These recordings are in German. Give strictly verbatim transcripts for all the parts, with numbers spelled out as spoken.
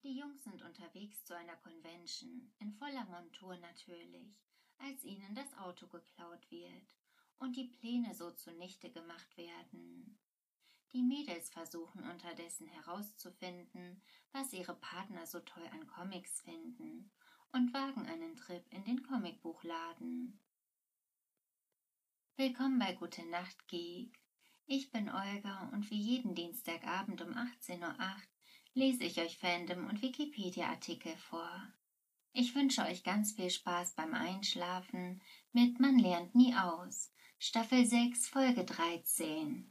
Die Jungs sind unterwegs zu einer Convention, in voller Montur natürlich, als ihnen das Auto geklaut wird und die Pläne so zunichte gemacht werden. Die Mädels versuchen unterdessen herauszufinden, was ihre Partner so toll an Comics finden und wagen einen Trip in den Comicbuchladen. Willkommen bei Gute Nacht Geek. Ich bin Olga und wie jeden Dienstagabend um achtzehn Uhr acht lese ich euch Fandom- und Wikipedia-Artikel vor. Ich wünsche euch ganz viel Spaß beim Einschlafen mit Man lernt nie aus, Staffel sechs, Folge dreizehn.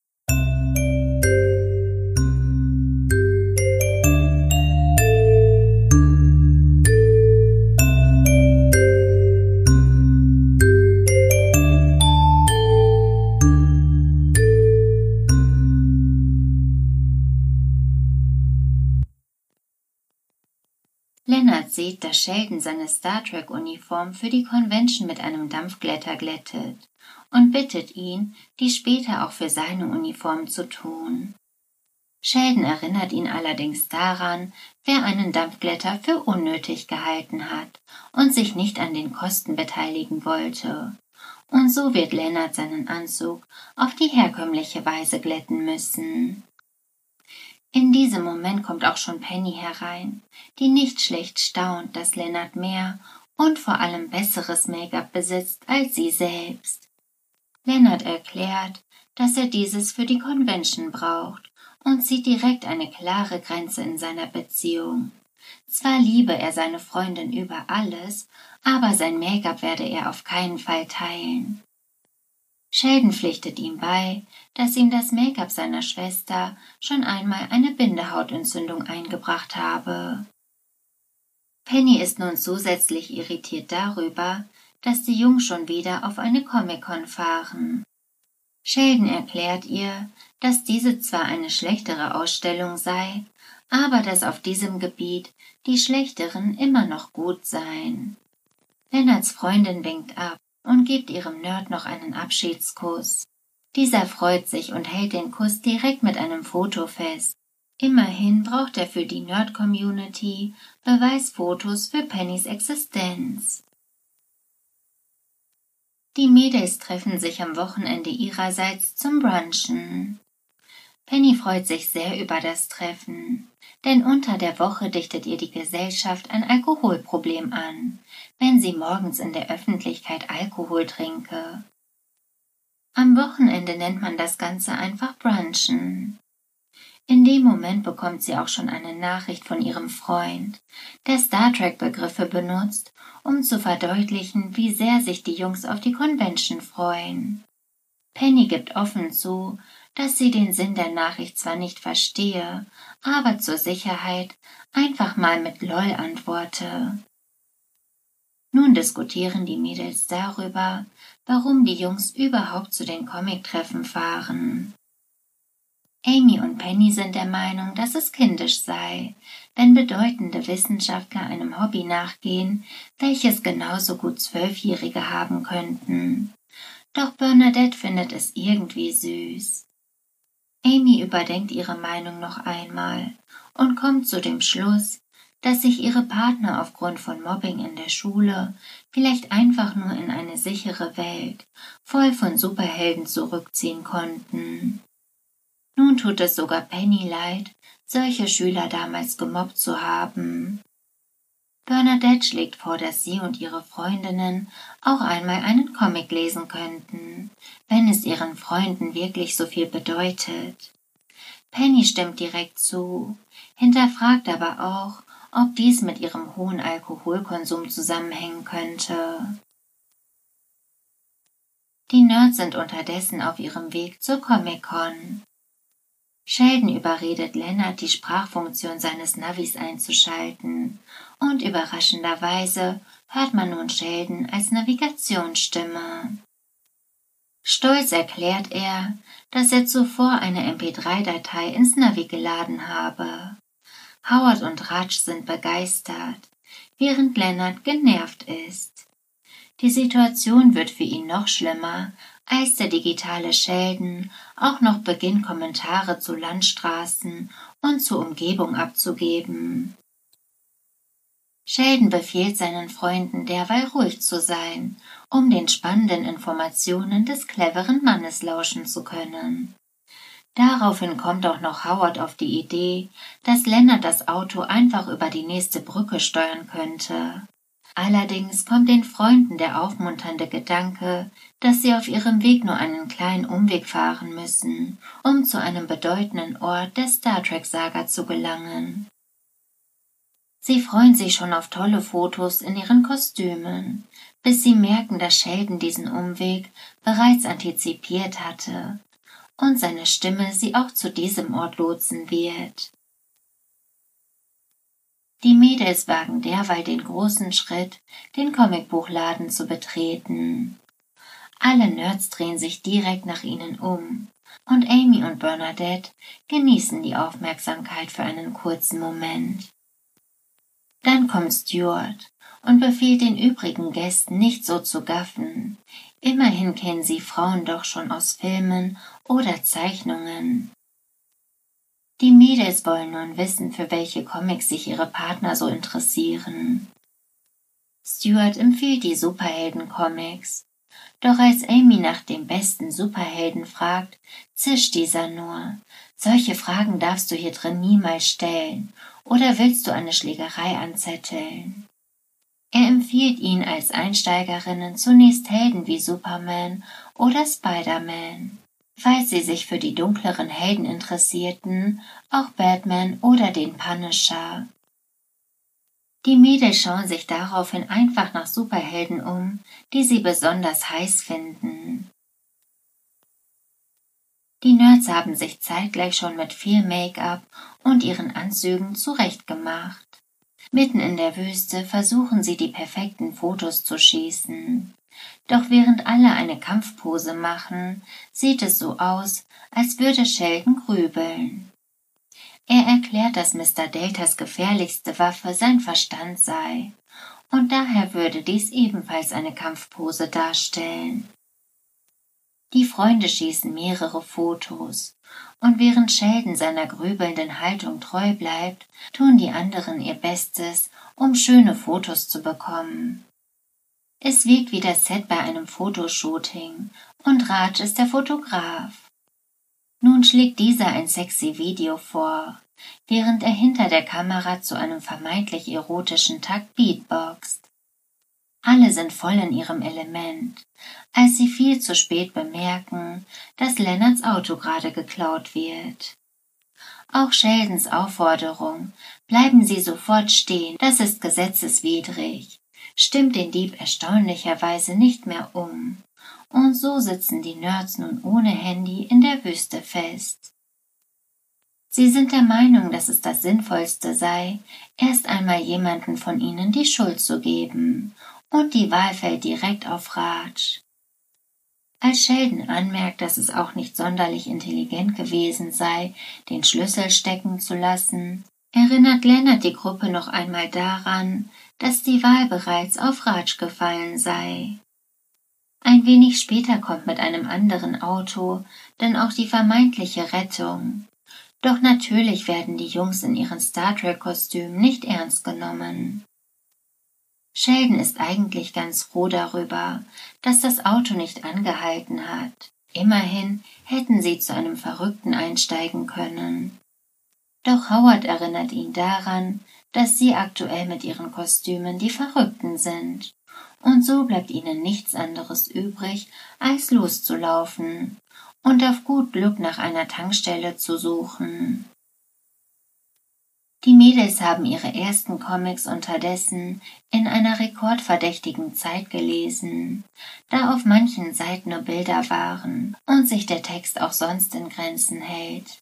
Leonard sieht, dass Sheldon seine Star Trek-Uniform für die Convention mit einem Dampfglätter glättet und bittet ihn, dies später auch für seine Uniform zu tun. Sheldon erinnert ihn allerdings daran, wer einen Dampfglätter für unnötig gehalten hat und sich nicht an den Kosten beteiligen wollte. Und so wird Leonard seinen Anzug auf die herkömmliche Weise glätten müssen. In diesem Moment kommt auch schon Penny herein, die nicht schlecht staunt, dass Leonard mehr und vor allem besseres Make-up besitzt als sie selbst. Leonard erklärt, dass er dieses für die Convention braucht und sieht direkt eine klare Grenze in seiner Beziehung. Zwar liebe er seine Freundin über alles, aber sein Make-up werde er auf keinen Fall teilen. Sheldon pflichtet ihm bei, dass ihm das Make-up seiner Schwester schon einmal eine Bindehautentzündung eingebracht habe. Penny ist nun zusätzlich irritiert darüber, dass die Jungs schon wieder auf eine Comic-Con fahren. Sheldon erklärt ihr, dass diese zwar eine schlechtere Ausstellung sei, aber dass auf diesem Gebiet die schlechteren immer noch gut seien. Leonards Freundin winkt ab und gibt ihrem Nerd noch einen Abschiedskuss. Dieser freut sich und hält den Kuss direkt mit einem Foto fest. Immerhin braucht er für die Nerd-Community Beweisfotos für Pennys Existenz. Die Mädels treffen sich am Wochenende ihrerseits zum Brunchen. Penny freut sich sehr über das Treffen, denn unter der Woche dichtet ihr die Gesellschaft ein Alkoholproblem an, wenn sie morgens in der Öffentlichkeit Alkohol trinke. Am Wochenende nennt man das Ganze einfach Brunchen. In dem Moment bekommt sie auch schon eine Nachricht von ihrem Freund, der Star Trek-Begriffe benutzt, um zu verdeutlichen, wie sehr sich die Jungs auf die Convention freuen. Penny gibt offen zu, dass sie den Sinn der Nachricht zwar nicht verstehe, aber zur Sicherheit einfach mal mit LOL antworte. Nun diskutieren die Mädels darüber, warum die Jungs überhaupt zu den Comic-Treffen fahren. Amy und Penny sind der Meinung, dass es kindisch sei, wenn bedeutende Wissenschaftler einem Hobby nachgehen, welches genauso gut Zwölfjährige haben könnten. Doch Bernadette findet es irgendwie süß. Amy überdenkt ihre Meinung noch einmal und kommt zu dem Schluss, dass sich ihre Partner aufgrund von Mobbing in der Schule vielleicht einfach nur in eine sichere Welt, voll von Superhelden zurückziehen konnten. Nun tut es sogar Penny leid, solche Schüler damals gemobbt zu haben. Bernadette schlägt vor, dass sie und ihre Freundinnen auch einmal einen Comic lesen könnten, wenn es ihren Freunden wirklich so viel bedeutet. Penny stimmt direkt zu, hinterfragt aber auch, ob dies mit ihrem hohen Alkoholkonsum zusammenhängen könnte. Die Nerds sind unterdessen auf ihrem Weg zur Comic-Con. Sheldon überredet Leonard, die Sprachfunktion seines Navis einzuschalten, und überraschenderweise hört man nun Sheldon als Navigationsstimme. Stolz erklärt er, dass er zuvor eine M P drei Datei ins Navi geladen habe. Howard und Raj sind begeistert, während Leonard genervt ist. Die Situation wird für ihn noch schlimmer, als der digitale Sheldon auch noch beginnt, Kommentare zu Landstraßen und zur Umgebung abzugeben. Sheldon befiehlt seinen Freunden derweil ruhig zu sein, um den spannenden Informationen des cleveren Mannes lauschen zu können. Daraufhin kommt auch noch Howard auf die Idee, dass Leonard das Auto einfach über die nächste Brücke steuern könnte. Allerdings kommt den Freunden der aufmunternde Gedanke, dass sie auf ihrem Weg nur einen kleinen Umweg fahren müssen, um zu einem bedeutenden Ort der Star Trek-Saga zu gelangen. Sie freuen sich schon auf tolle Fotos in ihren Kostümen, bis sie merken, dass Sheldon diesen Umweg bereits antizipiert hatte und seine Stimme sie auch zu diesem Ort lotsen wird. Die Mädels wagen derweil den großen Schritt, den Comicbuchladen zu betreten. Alle Nerds drehen sich direkt nach ihnen um, und Amy und Bernadette genießen die Aufmerksamkeit für einen kurzen Moment. Dann kommt Stuart und befiehlt den übrigen Gästen nicht so zu gaffen. Immerhin kennen sie Frauen doch schon aus Filmen oder Zeichnungen. Die Mädels wollen nun wissen, für welche Comics sich ihre Partner so interessieren. Stuart empfiehlt die Superhelden-Comics. Doch als Amy nach dem besten Superhelden fragt, zischt dieser nur. Solche Fragen darfst du hier drin niemals stellen. Oder willst du eine Schlägerei anzetteln? Er empfiehlt ihnen als Einsteigerinnen zunächst Helden wie Superman oder Spider-Man. Falls sie sich für die dunkleren Helden interessierten, auch Batman oder den Punisher. Die Mädels schauen sich daraufhin einfach nach Superhelden um, die sie besonders heiß finden. Die Nerds haben sich zeitgleich schon mit viel Make-up und ihren Anzügen zurechtgemacht. Mitten in der Wüste versuchen sie, die perfekten Fotos zu schießen. Doch während alle eine Kampfpose machen, sieht es so aus, als würde Sheldon grübeln. Er erklärt, dass Mister Deltas gefährlichste Waffe sein Verstand sei, und daher würde dies ebenfalls eine Kampfpose darstellen. Die Freunde schießen mehrere Fotos, und während Sheldon seiner grübelnden Haltung treu bleibt, tun die anderen ihr Bestes, um schöne Fotos zu bekommen. Es wirkt wie das Set bei einem Fotoshooting, und Raj ist der Fotograf. Nun schlägt dieser ein sexy Video vor, während er hinter der Kamera zu einem vermeintlich erotischen Takt beatboxt. Alle sind voll in ihrem Element, als sie viel zu spät bemerken, dass Leonards Auto gerade geklaut wird. Auch Sheldons Aufforderung, bleiben Sie sofort stehen, das ist gesetzeswidrig, stimmt den Dieb erstaunlicherweise nicht mehr um. Und so sitzen die Nerds nun ohne Handy in der Wüste fest. Sie sind der Meinung, dass es das Sinnvollste sei, erst einmal jemanden von ihnen die Schuld zu geben, und die Wahl fällt direkt auf Raj. Als Sheldon anmerkt, dass es auch nicht sonderlich intelligent gewesen sei, den Schlüssel stecken zu lassen, erinnert Leonard die Gruppe noch einmal daran, dass die Wahl bereits auf Raj gefallen sei. Ein wenig später kommt mit einem anderen Auto dann auch die vermeintliche Rettung. Doch natürlich werden die Jungs in ihren Star Trek-Kostümen nicht ernst genommen. Sheldon ist eigentlich ganz froh darüber, dass das Auto nicht angehalten hat. Immerhin hätten sie zu einem Verrückten einsteigen können. Doch Howard erinnert ihn daran, dass sie aktuell mit ihren Kostümen die Verrückten sind. Und so bleibt ihnen nichts anderes übrig, als loszulaufen und auf gut Glück nach einer Tankstelle zu suchen. Die Mädels haben ihre ersten Comics unterdessen in einer rekordverdächtigen Zeit gelesen, da auf manchen Seiten nur Bilder waren und sich der Text auch sonst in Grenzen hält.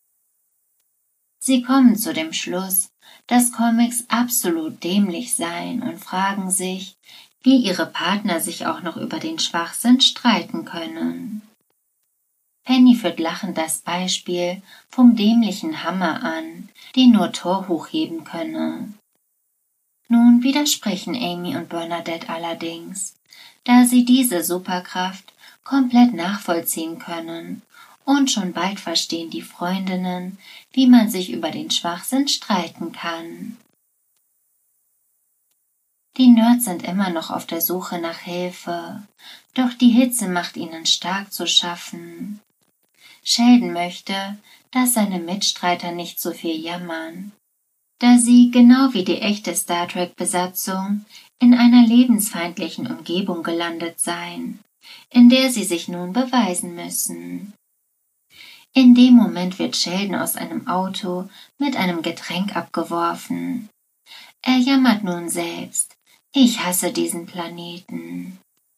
Sie kommen zu dem Schluss, dass Comics absolut dämlich seien und fragen sich, wie ihre Partner sich auch noch über den Schwachsinn streiten können. Penny führt lachend das Beispiel vom dämlichen Hammer an, den nur Thor hochheben könne. Nun widersprechen Amy und Bernadette allerdings, da sie diese Superkraft komplett nachvollziehen können, und schon bald verstehen die Freundinnen, wie man sich über den Schwachsinn streiten kann. Die Nerds sind immer noch auf der Suche nach Hilfe, doch die Hitze macht ihnen stark zu schaffen. Sheldon möchte, dass seine Mitstreiter nicht so viel jammern, da sie, genau wie die echte Star Trek-Besatzung, in einer lebensfeindlichen Umgebung gelandet seien, in der sie sich nun beweisen müssen. In dem Moment wird Sheldon aus einem Auto mit einem Getränk abgeworfen. Er jammert nun selbst: Ich hasse diesen Planeten.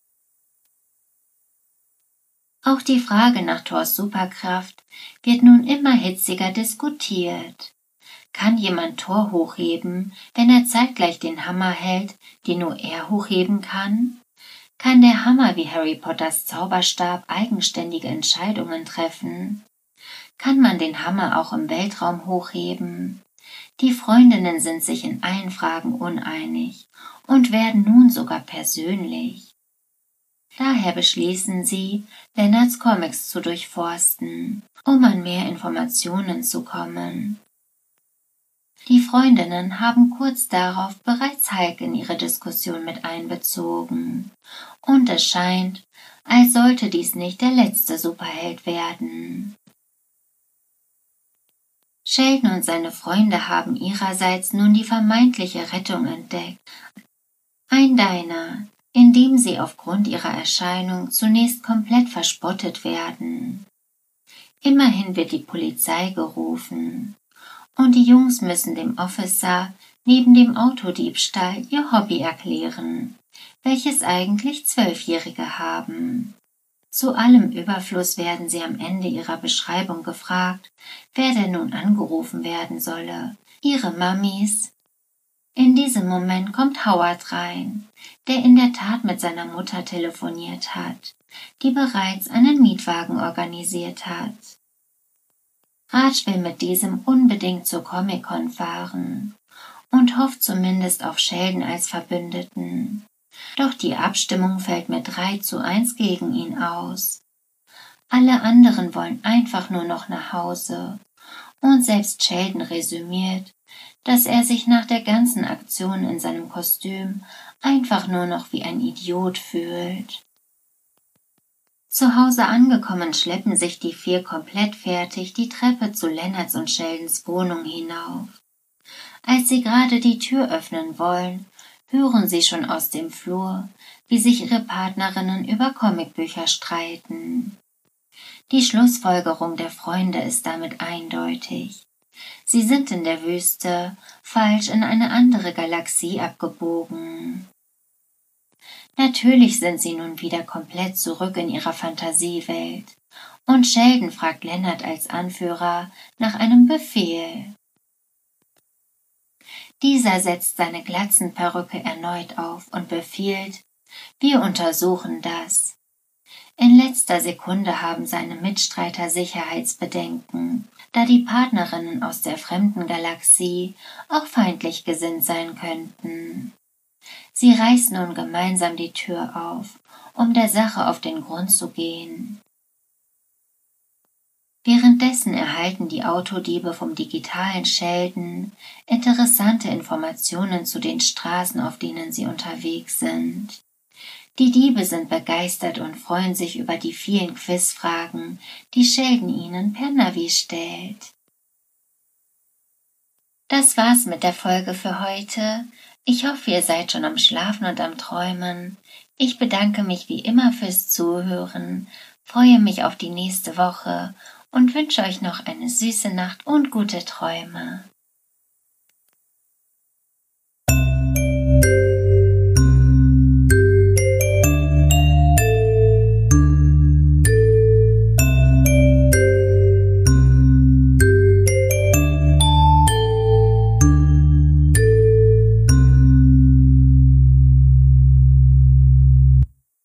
Auch die Frage nach Thors Superkraft wird nun immer hitziger diskutiert. Kann jemand Thor hochheben, wenn er zeitgleich den Hammer hält, den nur er hochheben kann? Kann der Hammer wie Harry Potters Zauberstab eigenständige Entscheidungen treffen? Kann man den Hammer auch im Weltraum hochheben? Die Freundinnen sind sich in allen Fragen uneinig und werden nun sogar persönlich. Daher beschließen sie, Leonards Comics zu durchforsten, um an mehr Informationen zu kommen. Die Freundinnen haben kurz darauf bereits Hulk in ihre Diskussion mit einbezogen, und es scheint, als sollte dies nicht der letzte Superheld werden. Sheldon und seine Freunde haben ihrerseits nun die vermeintliche Rettung entdeckt. Ein Diner, in dem sie aufgrund ihrer Erscheinung zunächst komplett verspottet werden. Immerhin wird die Polizei gerufen, und die Jungs müssen dem Officer neben dem Autodiebstahl ihr Hobby erklären, welches eigentlich Zwölfjährige haben. Zu allem Überfluss werden sie am Ende ihrer Beschreibung gefragt, wer denn nun angerufen werden solle. Ihre Mamis. In diesem Moment kommt Howard rein, der in der Tat mit seiner Mutter telefoniert hat, die bereits einen Mietwagen organisiert hat. Raj will mit diesem unbedingt zur Comic-Con fahren und hofft zumindest auf Sheldon als Verbündeten. Doch die Abstimmung fällt mit drei zu eins gegen ihn aus. Alle anderen wollen einfach nur noch nach Hause, und selbst Sheldon resümiert, dass er sich nach der ganzen Aktion in seinem Kostüm einfach nur noch wie ein Idiot fühlt. Zu Hause angekommen schleppen sich die vier komplett fertig die Treppe zu Leonards und Sheldons Wohnung hinauf. Als sie gerade die Tür öffnen wollen, hören sie schon aus dem Flur, wie sich ihre Partnerinnen über Comicbücher streiten. Die Schlussfolgerung der Freunde ist damit eindeutig. Sie sind in der Wüste falsch in eine andere Galaxie abgebogen. Natürlich sind sie nun wieder komplett zurück in ihrer Fantasiewelt, und Sheldon fragt Leonard als Anführer nach einem Befehl. Dieser setzt seine Glatzenperücke erneut auf und befiehlt: Wir untersuchen das. In letzter Sekunde haben seine Mitstreiter Sicherheitsbedenken, da die Partnerinnen aus der fremden Galaxie auch feindlich gesinnt sein könnten. Sie reißen nun gemeinsam die Tür auf, um der Sache auf den Grund zu gehen. Währenddessen erhalten die Autodiebe vom digitalen Sheldon interessante Informationen zu den Straßen, auf denen sie unterwegs sind. Die Diebe sind begeistert und freuen sich über die vielen Quizfragen, die Sheldon ihnen per Navi stellt. Das war's mit der Folge für heute. Ich hoffe, ihr seid schon am Schlafen und am Träumen. Ich bedanke mich wie immer fürs Zuhören, freue mich auf die nächste Woche und wünsche euch noch eine süße Nacht und gute Träume.